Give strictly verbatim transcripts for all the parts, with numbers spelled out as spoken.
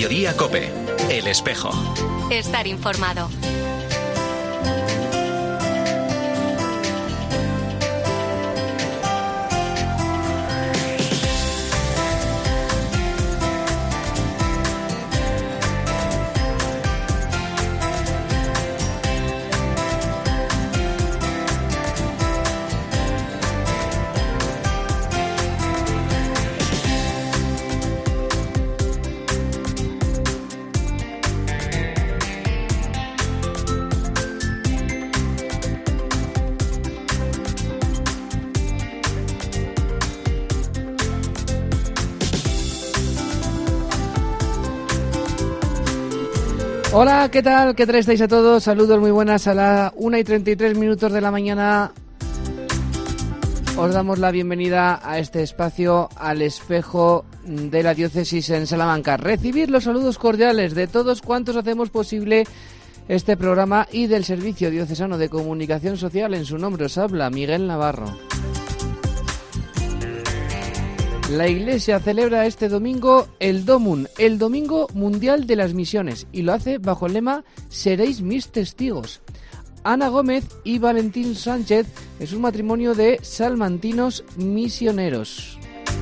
Mediodía COPE. El Espejo. Estar informado. Hola, ¿qué tal? ¿Qué tal estáis a todos? Saludos muy buenas. A la una y treinta y tres minutos de la mañana os damos la bienvenida a este espacio, al Espejo de la Diócesis en Salamanca. Recibir los saludos cordiales de todos cuantos hacemos posible este programa y del Servicio Diocesano de Comunicación Social. En su nombre os habla Miguel Navarro. La Iglesia celebra este domingo el Domum, el Domingo Mundial de las Misiones, y lo hace bajo el lema «Seréis mis testigos». Ana Gómez y Valentín Sánchez es un matrimonio de salmantinos misioneros.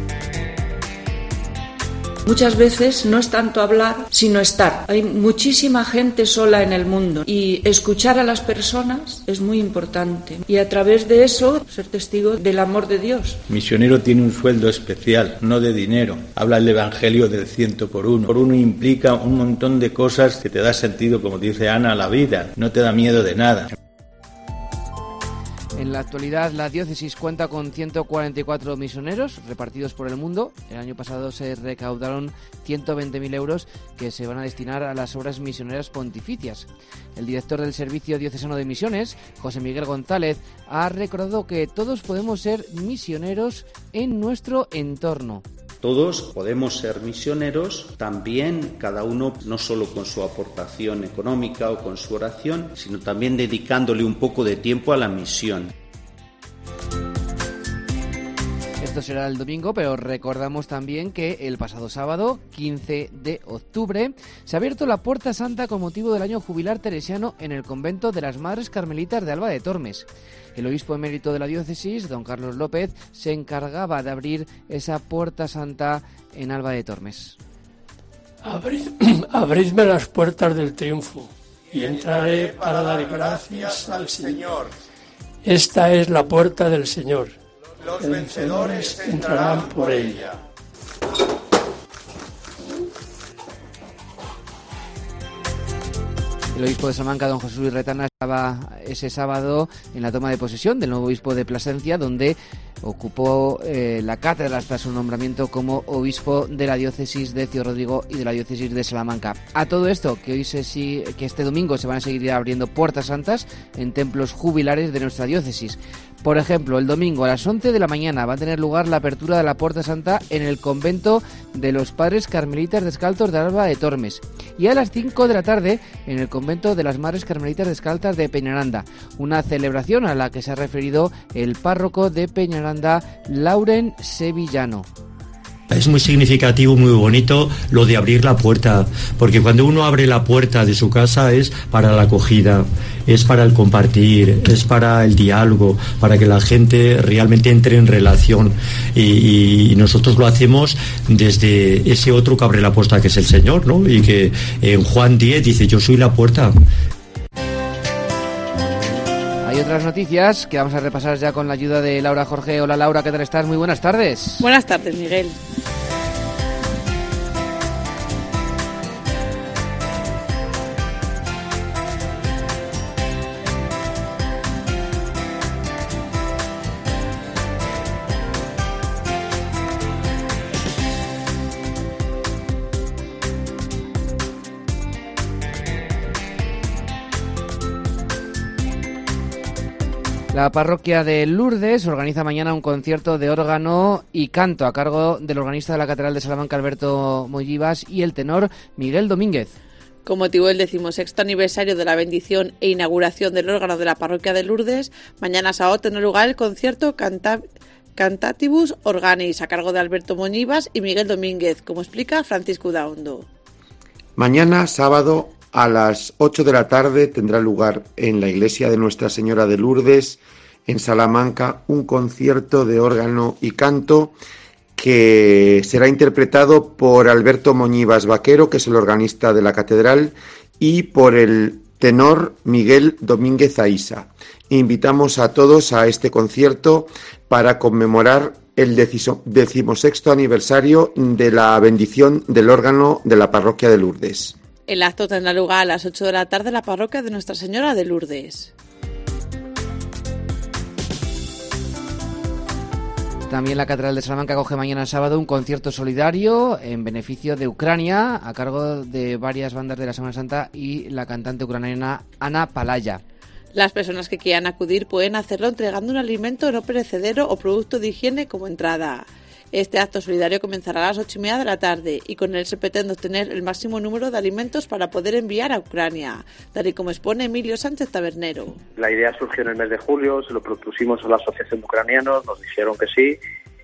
Muchas veces no es tanto hablar, sino estar. Hay muchísima gente sola en el mundo y escuchar a las personas es muy importante. Y a través de eso, ser testigo del amor de Dios. Misionero tiene un sueldo especial, no de dinero. Habla el Evangelio del ciento por uno. Por uno implica un montón de cosas que te da sentido, como dice Ana, a la vida. No te da miedo de nada. En la actualidad, la diócesis cuenta con ciento cuarenta y cuatro misioneros repartidos por el mundo. El año pasado se recaudaron ciento veinte mil euros que se van a destinar a las obras misioneras pontificias. El director del Servicio Diocesano de Misiones, José Miguel González, ha recordado que todos podemos ser misioneros en nuestro entorno. Todos podemos ser misioneros, también cada uno no solo con su aportación económica o con su oración, sino también dedicándole un poco de tiempo a la misión. Esto será el domingo, pero recordamos también que el pasado sábado, quince de octubre, se ha abierto la Puerta Santa con motivo del año jubilar teresiano en el convento de las Madres Carmelitas de Alba de Tormes. El obispo emérito de la diócesis, don Carlos López, se encargaba de abrir esa Puerta Santa en Alba de Tormes. Abrid, abridme las puertas del triunfo y entraré para dar gracias al Señor. Esta es la puerta del Señor. Los vencedores entrarán por ella. El obispo de Salamanca, don José Luis Retana, estaba ese sábado en la toma de posesión del nuevo obispo de Plasencia, donde ocupó eh, la cátedra tras su nombramiento como obispo de la diócesis de Ciudad-Rodrigo y de la diócesis de Salamanca. A todo esto, que hoy se sí, que este domingo se van a seguir abriendo puertas santas en templos jubilares de nuestra diócesis. Por ejemplo, el domingo a las once de la mañana va a tener lugar la apertura de la Puerta Santa en el convento de los Padres Carmelitas Descalzos de Alba de Tormes, y a las cinco de la tarde en el convento de las Madres Carmelitas Descalzas de Peñaranda, una celebración a la que se ha referido el párroco de Peñaranda, Lauren Sevillano. Es muy significativo, muy bonito lo de abrir la puerta, porque cuando uno abre la puerta de su casa es para la acogida, es para el compartir, es para el diálogo, para que la gente realmente entre en relación, y, y nosotros lo hacemos desde ese otro que abre la puerta, que es el Señor, ¿no? Y que en Juan diez dice: yo soy la puerta. Hay otras noticias que vamos a repasar ya con la ayuda de Laura Jorge. Hola Laura, ¿qué tal estás? Muy buenas tardes. Buenas tardes, Miguel. La parroquia de Lourdes organiza mañana un concierto de órgano y canto a cargo del organista de la Catedral de Salamanca, Alberto Mollivas, y el tenor Miguel Domínguez. Con motivo del decimosexto aniversario de la bendición e inauguración del órgano de la parroquia de Lourdes, mañana sábado tendrá lugar el concierto Canta... Cantatibus Organis a cargo de Alberto Mollivas y Miguel Domínguez, como explica Francisco Daondo. Mañana, sábado, a las ocho de la tarde, tendrá lugar en la iglesia de Nuestra Señora de Lourdes, en Salamanca, un concierto de órgano y canto que será interpretado por Alberto Moñivas Vaquero, que es el organista de la catedral, y por el tenor Miguel Domínguez Aísa. Invitamos a todos a este concierto para conmemorar el decimosexto aniversario de la bendición del órgano de la parroquia de Lourdes. El acto tendrá lugar a las ocho de la tarde en la parroquia de Nuestra Señora de Lourdes. También la Catedral de Salamanca acoge mañana sábado un concierto solidario en beneficio de Ucrania a cargo de varias bandas de la Semana Santa y la cantante ucraniana Ana Palaya. Las personas que quieran acudir pueden hacerlo entregando un alimento no perecedero o producto de higiene como entrada. Este acto solidario comenzará a las ocho y media de la tarde y con él se pretende obtener el máximo número de alimentos para poder enviar a Ucrania, tal y como expone Emilio Sánchez Tabernero. La idea surgió en el mes de julio, se lo propusimos a la Asociación de Ucranianos, nos dijeron que sí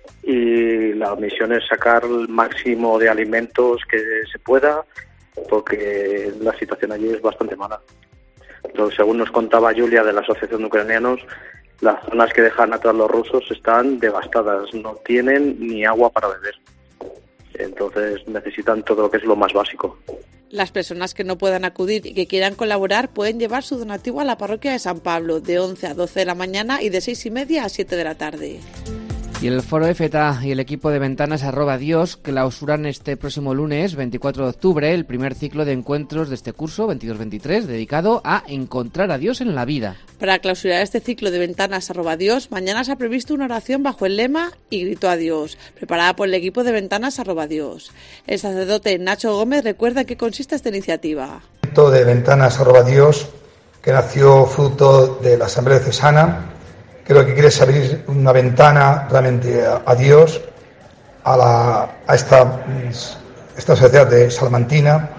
y la misión es sacar el máximo de alimentos que se pueda porque la situación allí es bastante mala. Entonces, según nos contaba Julia de la Asociación de Ucranianos, las zonas que dejan atrás los rusos están devastadas, no tienen ni agua para beber. Entonces necesitan todo lo que es lo más básico. Las personas que no puedan acudir y que quieran colaborar pueden llevar su donativo a la parroquia de San Pablo de once a doce de la mañana y de seis y media a siete de la tarde. Y el Foro EFETA y el equipo de Ventanas arroba Dios clausuran este próximo lunes, veinticuatro de octubre, el primer ciclo de encuentros de este curso veintidós veintitrés, dedicado a encontrar a Dios en la vida. Para clausurar este ciclo de Ventanas arroba Dios, mañana se ha previsto una oración bajo el lema Y grito a Dios, preparada por el equipo de Ventanas arroba Dios. El sacerdote Nacho Gómez recuerda en qué consiste esta iniciativa. El proyecto de Ventanas arroba Dios, que nació fruto de la Asamblea Diocesana, que lo que quiere es abrir una ventana realmente a, a Dios, a, la, a esta, esta sociedad de salmantina.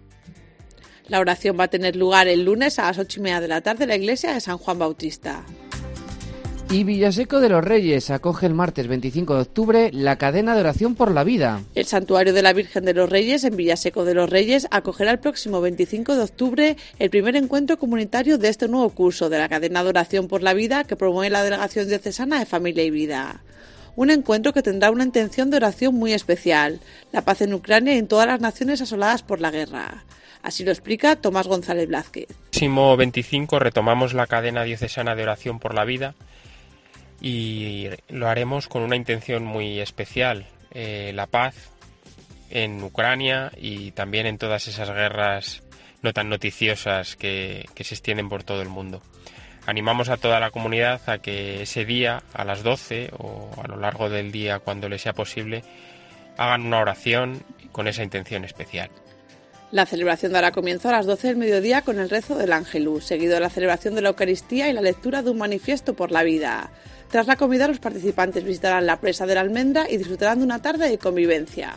La oración va a tener lugar el lunes a las ocho y media de la tarde en la iglesia de San Juan Bautista. Y Villaseco de los Reyes acoge el martes veinticinco de octubre la cadena de oración por la vida. El Santuario de la Virgen de los Reyes en Villaseco de los Reyes acogerá el próximo veinticinco de octubre el primer encuentro comunitario de este nuevo curso de la cadena de oración por la vida que promueve la Delegación Diocesana de Familia y Vida. Un encuentro que tendrá una intención de oración muy especial, la paz en Ucrania y en todas las naciones asoladas por la guerra. Así lo explica Tomás González Blázquez. El próximo veinticinco retomamos la cadena diocesana de oración por la vida y lo haremos con una intención muy especial, eh, la paz en Ucrania y también en todas esas guerras no tan noticiosas que, que se extienden por todo el mundo. Animamos a toda la comunidad a que ese día, a las doce o a lo largo del día, cuando les sea posible, hagan una oración con esa intención especial. La celebración dará comienzo a las doce del mediodía con el rezo del Ángelus, seguido de la celebración de la Eucaristía y la lectura de un manifiesto por la vida. Tras la comida, los participantes visitarán la presa de la Almendra y disfrutarán de una tarde de convivencia.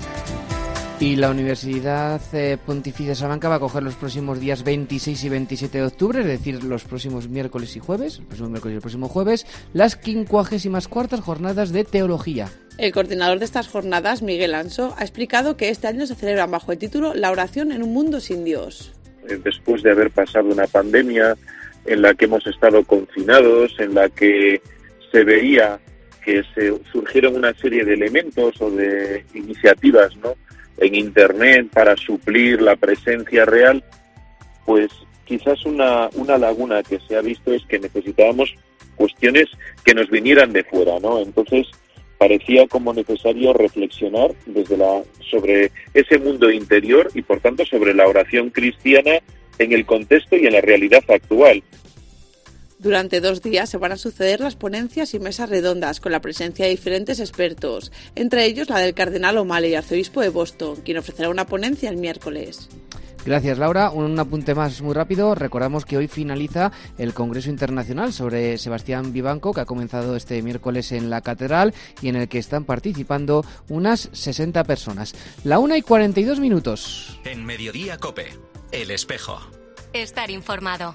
Y la Universidad eh, Pontificia de Salamanca va a acoger los próximos días veintiséis y veintisiete de octubre, es decir, los próximos miércoles y jueves, el próximo miércoles y el próximo jueves, las quincuagésimas cuartas jornadas de teología. El coordinador de estas jornadas, Miguel Anso, ha explicado que este año se celebran bajo el título La oración en un mundo sin Dios. Después de haber pasado una pandemia en la que hemos estado confinados, en la que se veía que se surgieron una serie de elementos o de iniciativas, ¿no?, en Internet para suplir la presencia real, pues quizás una, una laguna que se ha visto es que necesitábamos cuestiones que nos vinieran de fuera, ¿no? Entonces parecía como necesario reflexionar desde la sobre ese mundo interior y por tanto sobre la oración cristiana en el contexto y en la realidad actual. Durante dos días se van a suceder las ponencias y mesas redondas con la presencia de diferentes expertos, entre ellos la del cardenal O'Malley, arzobispo de Boston, quien ofrecerá una ponencia el miércoles. Gracias, Laura. Un apunte más muy rápido. Recordamos que hoy finaliza el Congreso Internacional sobre Sebastián Vivanco, que ha comenzado este miércoles en la Catedral y en el que están participando unas sesenta personas. La una y cuarenta y dos minutos. En Mediodía COPE, El Espejo. Estar informado.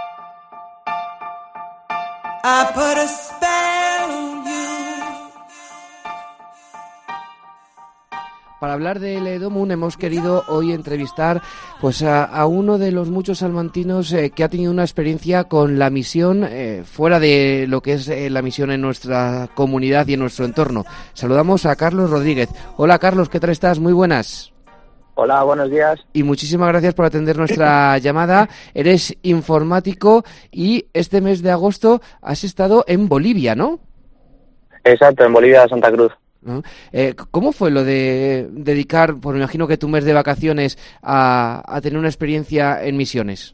I put a spell on you. para hablar del Edomun hemos querido hoy entrevistar pues a, a uno de los muchos salmantinos eh, que ha tenido una experiencia con la misión eh, fuera de lo que es eh, la misión en nuestra comunidad y en nuestro entorno. Saludamos a Carlos Rodríguez. Hola Carlos, ¿qué tal estás? Muy buenas. Hola, buenos días. Y muchísimas gracias por atender nuestra llamada. Eres informático y este mes de agosto has estado en Bolivia, ¿no? Exacto, en Bolivia, Santa Cruz. ¿No? Eh, ¿Cómo fue lo de dedicar, pues me imagino que tu mes de vacaciones, a, a tener una experiencia en misiones?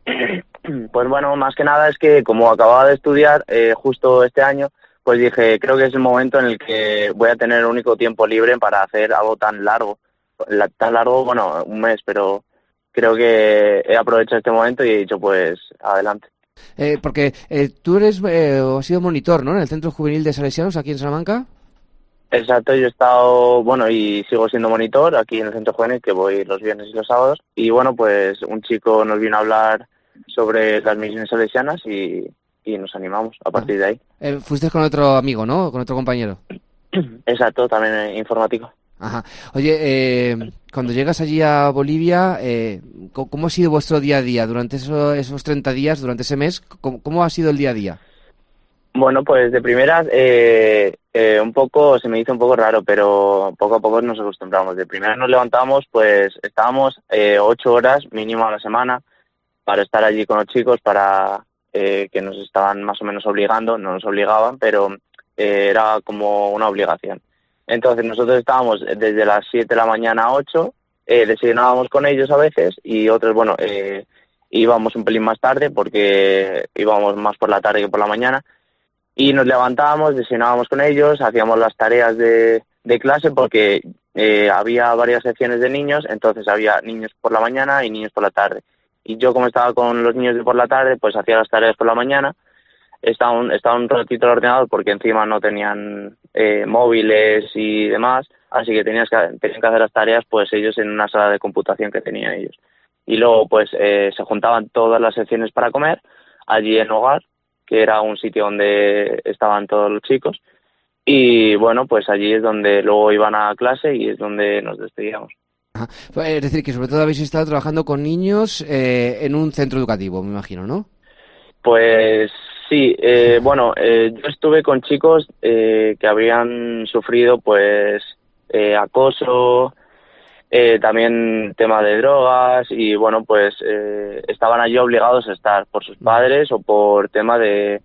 Pues bueno, más que nada es que como acababa de estudiar eh, justo este año, pues dije, creo que es el momento en el que voy a tener el único tiempo libre para hacer algo tan largo. La, tan largo, bueno, un mes, pero creo que he aprovechado este momento y he dicho, pues, adelante. Eh, porque eh, tú eres, eh, o has sido monitor, ¿no?, en el Centro Juvenil de Salesianos, aquí en Salamanca. Exacto, yo he estado, bueno, y sigo siendo monitor aquí en el Centro Juvenil, que voy los viernes y los sábados. Y bueno, pues un chico nos vino a hablar sobre las misiones salesianas y, y nos animamos a partir de ahí. Eh, fuiste con otro amigo, ¿no?, con otro compañero. Exacto, también eh, informático. Ajá. Oye, eh, cuando llegas allí a Bolivia, eh, ¿cómo ha sido vuestro día a día durante eso, esos treinta días, durante ese mes? ¿Cómo, cómo ha sido el día a día? Bueno, pues de primeras eh, eh, un poco, se me hizo un poco raro, pero poco a poco nos acostumbramos. De primeras nos levantamos, pues estábamos eh, ocho horas mínimo a la semana para estar allí con los chicos, para eh, que nos estaban más o menos obligando, no nos obligaban, pero eh, era como una obligación. Entonces nosotros estábamos desde las siete de la mañana a ocho, eh, desayunábamos con ellos a veces y otros, bueno, eh, íbamos un pelín más tarde porque íbamos más por la tarde que por la mañana y nos levantábamos, desayunábamos con ellos, hacíamos las tareas de, de clase porque eh, había varias secciones de niños, entonces había niños por la mañana y niños por la tarde. Y yo como estaba con los niños de por la tarde, pues hacía las tareas por la mañana. Estaba un, estaba un ratito al ordenador porque encima no tenían eh, móviles y demás, así que tenías que, tenían que hacer las tareas pues ellos en una sala de computación que tenían ellos. Y luego pues eh, se juntaban todas las secciones para comer allí en Hogar, que era un sitio donde estaban todos los chicos, y bueno, pues allí es donde luego iban a clase y es donde nos despedíamos. Ajá. Es decir, que sobre todo habéis estado trabajando con niños eh, en un centro educativo, me imagino, ¿no? Pues sí, eh, bueno, eh, yo estuve con chicos eh, que habían sufrido pues eh, acoso, eh, también tema de drogas y bueno, pues eh, estaban allí obligados a estar por sus padres o por tema de,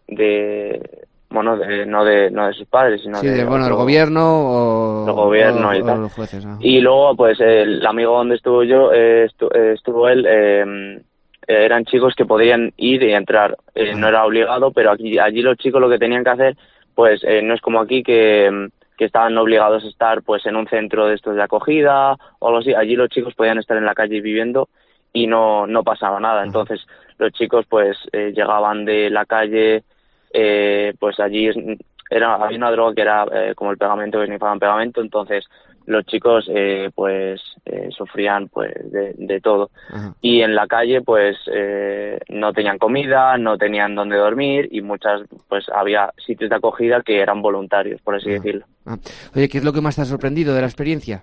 de bueno, de, no de no de sus padres, sino sí, de, de bueno, otro, el gobierno o el gobierno o, y tal. O los jueces, ¿no? Y luego pues el amigo donde estuvo yo, eh, estu, eh, estuvo él. Eh, eran chicos que podían ir y entrar, eh, no era obligado, pero aquí allí los chicos lo que tenían que hacer, pues eh, no es como aquí que, que estaban obligados a estar pues en un centro de estos de acogida o algo así. Allí los chicos podían estar en la calle viviendo y no no pasaba nada. Entonces los chicos pues eh, llegaban de la calle, eh, pues allí era había una droga que era eh, como el pegamento, que significaban pegamento, entonces los chicos eh, pues eh, sufrían pues de, de todo. Ajá. Y en la calle pues eh, no tenían comida, no tenían dónde dormir y muchas pues había sitios de acogida que eran voluntarios, por así Ajá. decirlo. Ajá. Oye, ¿qué es lo que más te ha sorprendido de la experiencia?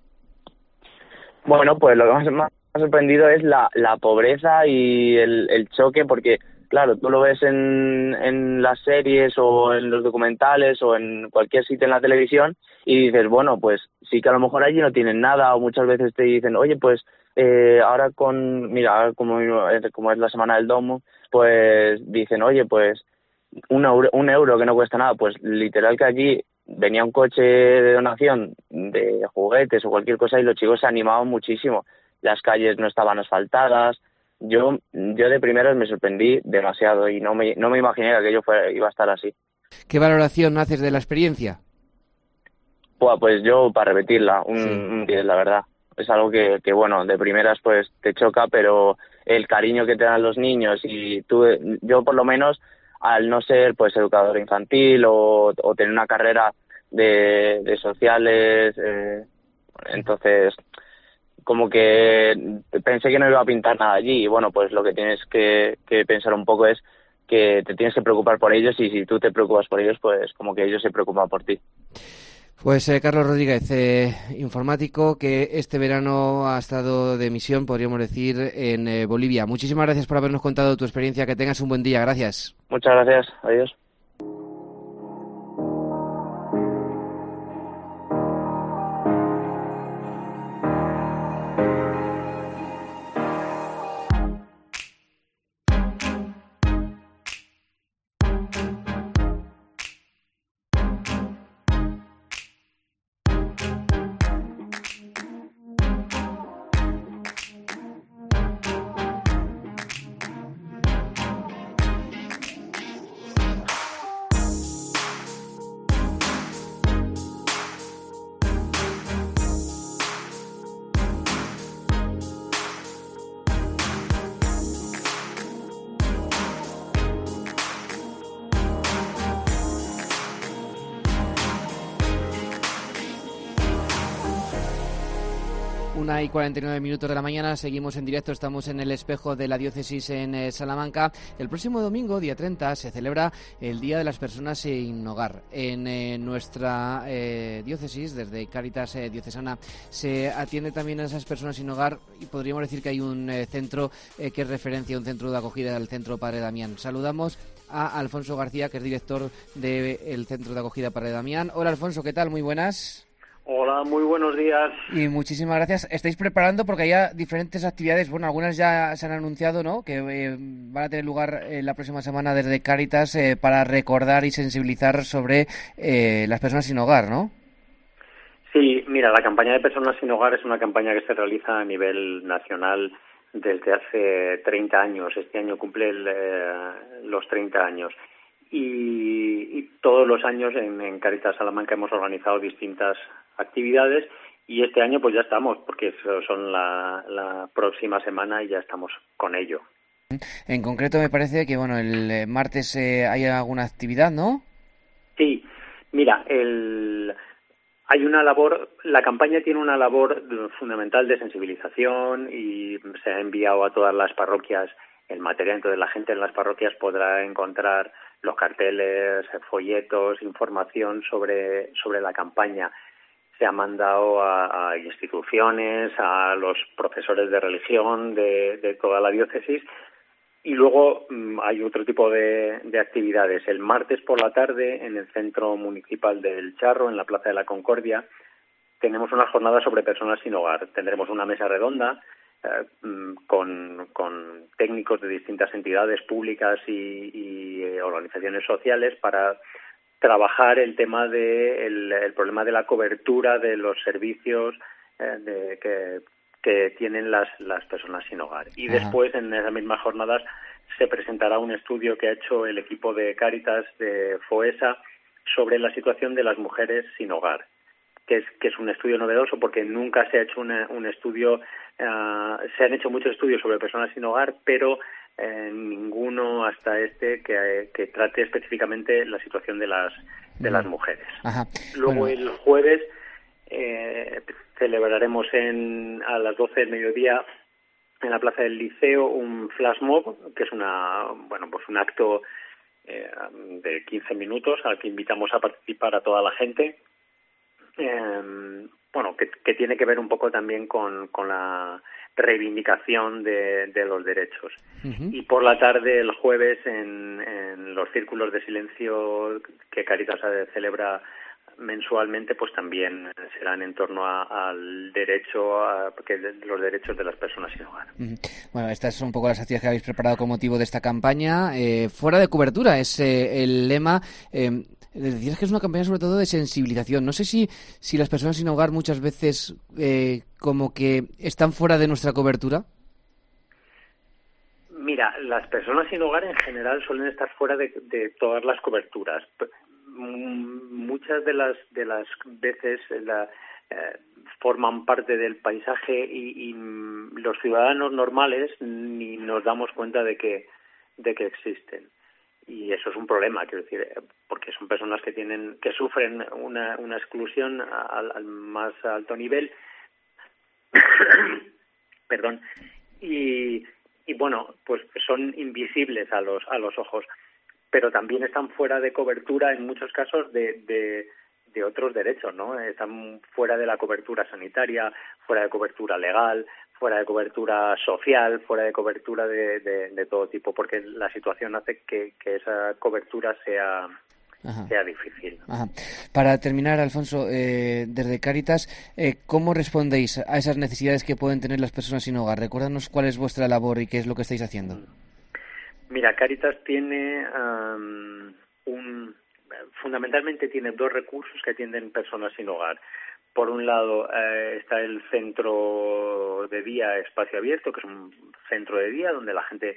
Bueno, pues lo que más me ha sorprendido es la, la pobreza y el, el choque, porque claro, tú lo ves en, en las series o en los documentales o en cualquier sitio en la televisión y dices, bueno, pues sí que a lo mejor allí no tienen nada, o muchas veces te dicen, oye, pues eh, ahora con, mira, como, como es la semana del domo, pues dicen, oye, pues un euro, un euro que no cuesta nada, pues literal que allí venía un coche de donación de juguetes o cualquier cosa y los chicos se animaban muchísimo, las calles no estaban asfaltadas. Yo yo de primeras me sorprendí demasiado y no me no me imaginé que aquello fuera, iba a estar así. ¿Qué valoración haces de la experiencia? Pues, pues yo para repetirla, un, sí. un diez, la verdad. Es algo que, que, bueno, de primeras pues te choca, pero el cariño que te dan los niños y tú, yo por lo menos, al no ser pues educador infantil o, o tener una carrera de, de sociales, eh, entonces como que pensé que no iba a pintar nada allí y bueno, pues lo que tienes que, que pensar un poco es que te tienes que preocupar por ellos y si tú te preocupas por ellos, pues como que ellos se preocupan por ti. Pues eh, Carlos Rodríguez, eh, informático que este verano ha estado de misión, podríamos decir, en eh, Bolivia. Muchísimas gracias por habernos contado tu experiencia. Que tengas un buen día. Gracias. Muchas gracias. Adiós. Una y cuarenta y nueve minutos de la mañana, seguimos en directo, estamos en el espejo de la diócesis en eh, Salamanca. El próximo domingo, día treinta, se celebra el Día de las Personas Sin Hogar. En eh, nuestra eh, diócesis, desde Cáritas eh, Diocesana, se atiende también a esas personas sin hogar y podríamos decir que hay un eh, centro eh, que es referencia, un centro de acogida del Centro Padre Damián. Saludamos a Alfonso García, que es director del Centro de Acogida Padre Damián. Hola Alfonso, ¿qué tal? Muy buenas. Hola, muy buenos días. Y muchísimas gracias. Estáis preparando porque hay diferentes actividades, bueno, algunas ya se han anunciado, ¿no?, que eh, van a tener lugar eh, la próxima semana desde Cáritas eh, para recordar y sensibilizar sobre eh, las personas sin hogar, ¿no? Sí, mira, la campaña de personas sin hogar es una campaña que se realiza a nivel nacional desde hace treinta años. Este año cumple el, eh, los treinta años. Y, y todos los años en, en Cáritas Salamanca hemos organizado distintas actividades y este año pues ya estamos, porque son la, la próxima semana y ya estamos con ello. En concreto me parece que bueno el martes eh, hay alguna actividad, ¿no? Sí, mira, el, hay una labor, la campaña tiene una labor fundamental de sensibilización y se ha enviado a todas las parroquias el material, entonces la gente en las parroquias podrá encontrar los carteles, folletos, información sobre, sobre la campaña. Se ha mandado a, a instituciones, a los profesores de religión de, de toda la diócesis y luego mmm, hay otro tipo de, de actividades. El martes por la tarde en el Centro Municipal del Charro, en la Plaza de la Concordia, tenemos una jornada sobre personas sin hogar. Tendremos una mesa redonda eh, con, con técnicos de distintas entidades públicas y, y eh, organizaciones sociales para trabajar el tema de el, el problema de la cobertura de los servicios eh, de, que, que tienen las, las personas sin hogar. Y Ajá. Después, en esas mismas jornadas, se presentará un estudio que ha hecho el equipo de Cáritas de FOESA sobre la situación de las mujeres sin hogar, que es que es un estudio novedoso porque nunca se ha hecho una, un estudio, uh, se han hecho muchos estudios sobre personas sin hogar, pero Eh, ninguno hasta este que, que trate específicamente la situación de las de las mujeres. Ajá. Luego Bueno. el jueves eh, celebraremos en a las doce del mediodía en la Plaza del Liceo un flash mob, que es una bueno pues un acto eh, de quince minutos al que invitamos a participar a toda la gente. Eh, bueno, que, que tiene que ver un poco también con, con la reivindicación de, de los derechos. Uh-huh. Y por la tarde, el jueves, en, en los círculos de silencio que Cáritas celebra mensualmente, pues también serán en torno a, al derecho, a, que los derechos de las personas sin hogar. Uh-huh. Bueno, estas son un poco las actividades que habéis preparado con motivo de esta campaña. Eh, fuera de cobertura es eh, el lema. Eh, Decías que es una campaña sobre todo de sensibilización. No sé si, si las personas sin hogar muchas veces eh, como que están fuera de nuestra cobertura. Mira, las personas sin hogar en general suelen estar fuera de, de todas las coberturas. Muchas de las de las veces la, eh, forman parte del paisaje y, y los ciudadanos normales ni nos damos cuenta de que de que existen. Y eso es un problema, quiero decir, porque son personas que tienen, que sufren una, una exclusión al, al más alto nivel, perdón, y, y bueno, pues son invisibles a los a los ojos, pero también están fuera de cobertura en muchos casos de, de, de otros derechos, ¿no? Están fuera de la cobertura sanitaria, fuera de cobertura legal, fuera de cobertura social, fuera de cobertura de, de, de todo tipo, porque la situación hace que, que esa cobertura sea... Ajá. sea difícil. Ajá. Para terminar, Alfonso, eh, desde Cáritas, eh, ¿cómo respondéis a esas necesidades que pueden tener las personas sin hogar? Recuérdanos cuál es vuestra labor y qué es lo que estáis haciendo. Mira, Cáritas tiene um, un... fundamentalmente tiene dos recursos que atienden personas sin hogar. Por un lado eh, está el centro de día Espacio Abierto, que es un centro de día donde la gente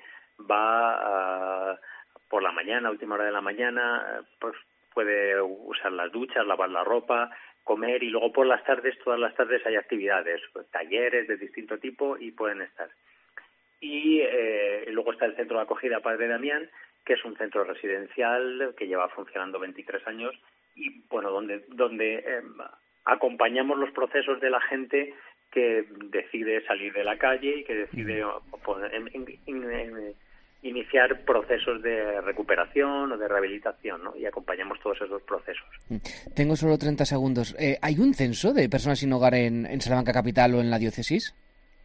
va a... por la mañana, última hora de la mañana, pues puede usar las duchas, lavar la ropa, comer, y luego por las tardes, todas las tardes hay actividades, pues, talleres de distinto tipo y pueden estar. Y eh, luego está el centro de acogida Padre Damián, que es un centro residencial que lleva funcionando veintitrés años y bueno, donde donde eh, acompañamos los procesos de la gente que decide salir de la calle y que decide pues, en, en, en, en, iniciar procesos de recuperación o de rehabilitación, ¿no? Y acompañamos todos esos procesos. Tengo solo treinta segundos. Eh, ¿Hay un censo de personas sin hogar en, en Salamanca Capital o en la diócesis?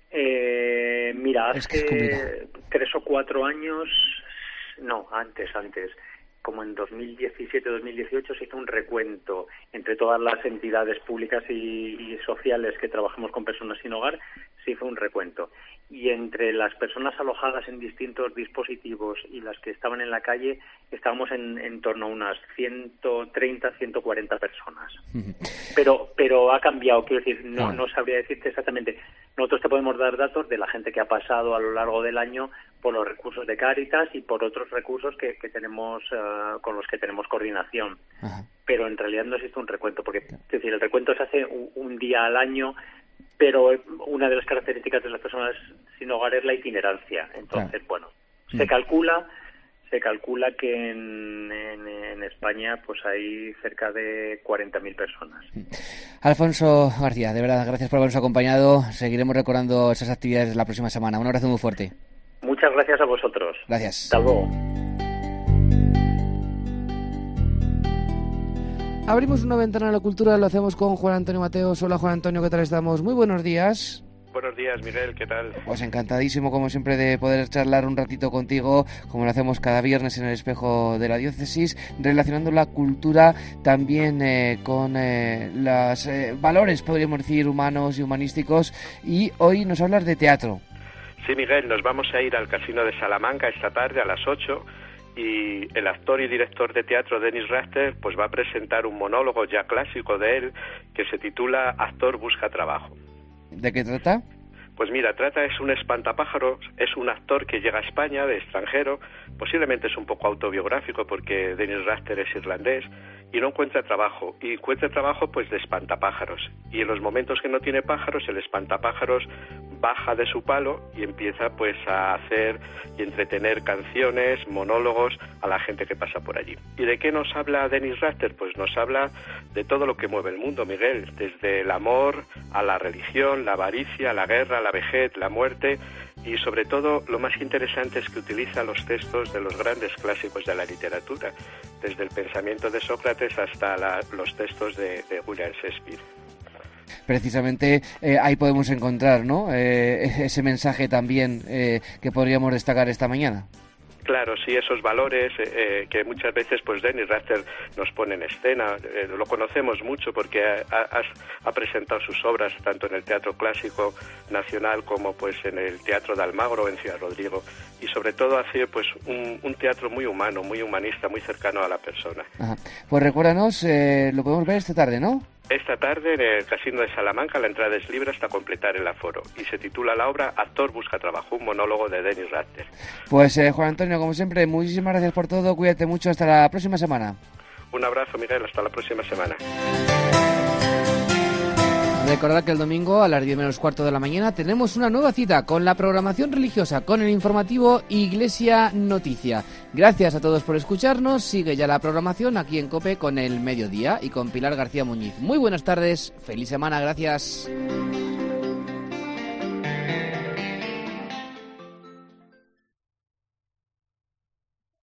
Eh, mira, es hace que tres o cuatro años, no, antes, antes, como en dos mil diecisiete dos mil dieciocho se hizo un recuento entre todas las entidades públicas y, y sociales que trabajamos con personas sin hogar, se hizo un recuento. Y entre las personas alojadas en distintos dispositivos y las que estaban en la calle, estábamos en, en torno a unas ciento treinta, ciento cuarenta personas. Pero pero ha cambiado, quiero decir, no, no sabría decirte exactamente. Nosotros te podemos dar datos de la gente que ha pasado a lo largo del año por los recursos de Cáritas y por otros recursos que, que tenemos uh, con los que tenemos coordinación. Ajá. Pero en realidad no existe un recuento, porque es decir, el recuento se hace un, un día al año, pero una de las características de las personas sin hogar es la itinerancia. Entonces, claro. bueno, se calcula se calcula que en, en, en España pues hay cerca de cuarenta mil personas. Alfonso García, de verdad, gracias por habernos acompañado. Seguiremos recordando esas actividades la próxima semana. Un abrazo muy fuerte. Muchas gracias a vosotros. Gracias. Hasta luego. Abrimos una ventana a la cultura, lo hacemos con Juan Antonio Mateos. Hola Juan Antonio, ¿qué tal estamos? Muy buenos días. Buenos días, Miguel, ¿qué tal? Pues encantadísimo, como siempre, de poder charlar un ratito contigo, como lo hacemos cada viernes en el Espejo de la Diócesis, relacionando la cultura también eh, con eh, los eh, valores, podríamos decir, humanos y humanísticos. Y hoy nos hablas de teatro. Sí, Miguel, nos vamos a ir al Casino de Salamanca esta tarde a las ocho. Y el actor y director de teatro Dennis Raster pues va a presentar un monólogo ya clásico de él que se titula Actor busca trabajo. ¿De qué trata? Pues mira, trata es un espantapájaros, es un actor que llega a España de extranjero, posiblemente es un poco autobiográfico porque Dennis Raster es irlandés y no encuentra trabajo, y encuentra trabajo pues de espantapájaros, y en los momentos que no tiene pájaros, el espantapájaros baja de su palo y empieza pues a hacer y entretener canciones, monólogos a la gente que pasa por allí. ¿Y de qué nos habla Dennis Raster? Pues nos habla de todo lo que mueve el mundo, Miguel, desde el amor a la religión, la avaricia, la guerra, la vejez, la muerte, y sobre todo lo más interesante es que utiliza los textos de los grandes clásicos de la literatura, desde el pensamiento de Sócrates hasta la, los textos de, de William Shakespeare. Precisamente eh, ahí podemos encontrar, ¿no? Eh, ese mensaje también eh, que podríamos destacar esta mañana. Claro, sí, esos valores eh, que muchas veces pues Dennis Raster nos pone en escena. Eh, lo conocemos mucho porque ha, ha, ha presentado sus obras tanto en el Teatro Clásico Nacional como pues en el Teatro de Almagro en Ciudad Rodrigo, y sobre todo hace pues un, un teatro muy humano, muy humanista, muy cercano a la persona. Ajá. Pues recuérdanos, eh, lo podemos ver esta tarde, ¿no? Esta tarde en el Casino de Salamanca la entrada es libre hasta completar el aforo y se titula la obra Actor busca trabajo, un monólogo de Dennis Raster. Pues eh, Juan Antonio, como siempre, muchísimas gracias por todo, cuídate mucho, hasta la próxima semana. Un abrazo, Miguel, hasta la próxima semana. Recordad que el domingo a las diez menos cuarto de la mañana tenemos una nueva cita con la programación religiosa, con el informativo Iglesia Noticia. Gracias a todos por escucharnos. Sigue ya la programación aquí en COPE con el Mediodía y con Pilar García Muñiz. Muy buenas tardes, feliz semana, gracias.